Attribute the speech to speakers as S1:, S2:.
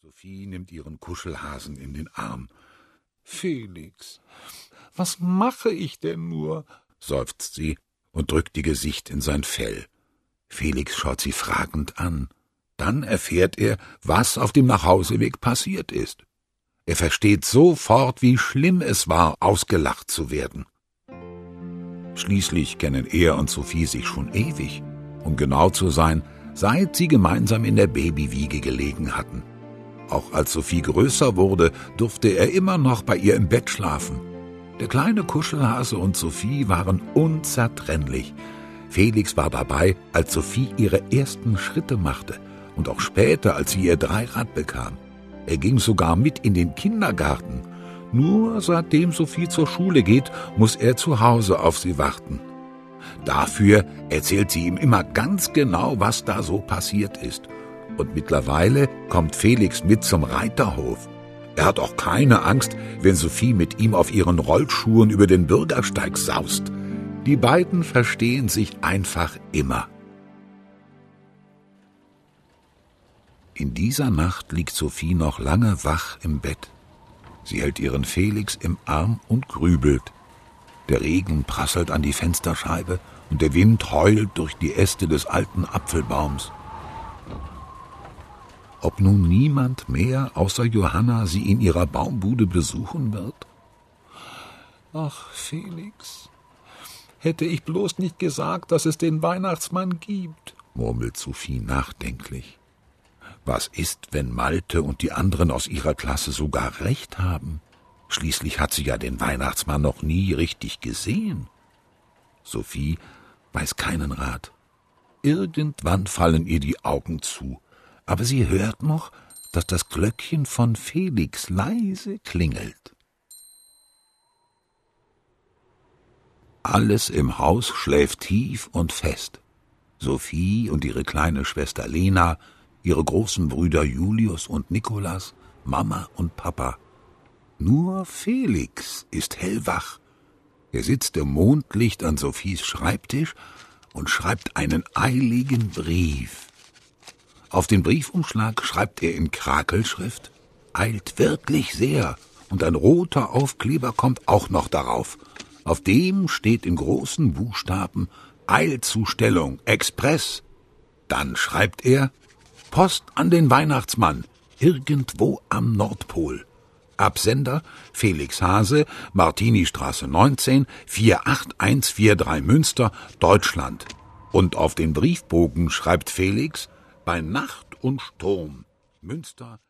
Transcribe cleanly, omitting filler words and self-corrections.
S1: Sophie nimmt ihren Kuschelhasen in den Arm. »Felix, was mache ich denn nur?« seufzt sie und drückt ihr Gesicht in sein Fell. Felix schaut sie fragend an. Dann erfährt er, was auf dem Nachhauseweg passiert ist. Er versteht sofort, wie schlimm es war, ausgelacht zu werden. Schließlich kennen er und Sophie sich schon ewig, um genau zu sein, seit sie gemeinsam in der Babywiege gelegen hatten. Auch als Sophie größer wurde, durfte er immer noch bei ihr im Bett schlafen. Der kleine Kuschelhase und Sophie waren unzertrennlich. Felix war dabei, als Sophie ihre ersten Schritte machte und auch später, als sie ihr Dreirad bekam. Er ging sogar mit in den Kindergarten. Nur seitdem Sophie zur Schule geht, muss er zu Hause auf sie warten. Dafür erzählt sie ihm immer ganz genau, was da so passiert ist. Und mittlerweile kommt Felix mit zum Reiterhof. Er hat auch keine Angst, wenn Sophie mit ihm auf ihren Rollschuhen über den Bürgersteig saust. Die beiden verstehen sich einfach immer. In dieser Nacht liegt Sophie noch lange wach im Bett. Sie hält ihren Felix im Arm und grübelt. Der Regen prasselt an die Fensterscheibe und der Wind heult durch die Äste des alten Apfelbaums. Ob nun niemand mehr außer Johanna sie in ihrer Baumbude besuchen wird? Ach, Felix, hätte ich bloß nicht gesagt, dass es den Weihnachtsmann gibt, murmelt Sophie nachdenklich. Was ist, wenn Malte und die anderen aus ihrer Klasse sogar recht haben? Schließlich hat sie ja den Weihnachtsmann noch nie richtig gesehen. Sophie weiß keinen Rat. Irgendwann fallen ihr die Augen zu, aber sie hört noch, dass das Glöckchen von Felix leise klingelt. Alles im Haus schläft tief und fest. Sophie und ihre kleine Schwester Lena, ihre großen Brüder Julius und Nikolas, Mama und Papa. Nur Felix ist hellwach. Er sitzt im Mondlicht an Sophies Schreibtisch und schreibt einen eiligen Brief. Auf den Briefumschlag schreibt er in Krakelschrift: »Eilt wirklich sehr«, und ein roter Aufkleber kommt auch noch darauf. Auf dem steht in großen Buchstaben: »Eilzustellung, Express«. Dann schreibt er: »Post an den Weihnachtsmann, irgendwo am Nordpol. Absender Felix Hase, Martinistraße 19, 48143 Münster, Deutschland.« Und auf den Briefbogen schreibt Felix: »Bei Nacht und Sturm, Münster,